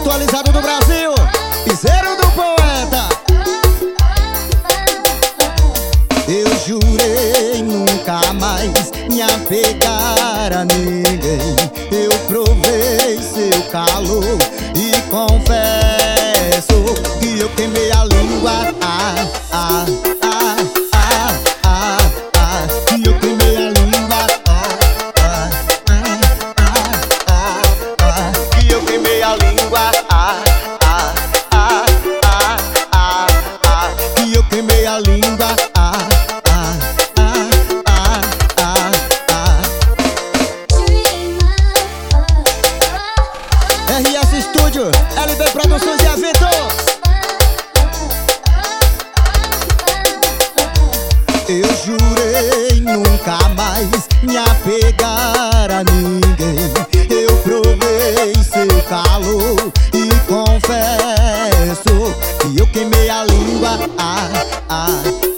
atualizado do Brasil, piseiro do poeta. Eu jurei nunca mais me apegar a ninguém. Eu provei seu calor e confesso que eu queimei a língua. Que eu queimei a língua. Que eu queimei a língua. Que eu queimei a língua. RS Studio, LB Produções e Eventos. Eu jurei nunca mais me apegar a ninguém. Eu provei seu calor e confesso que eu queimei a língua.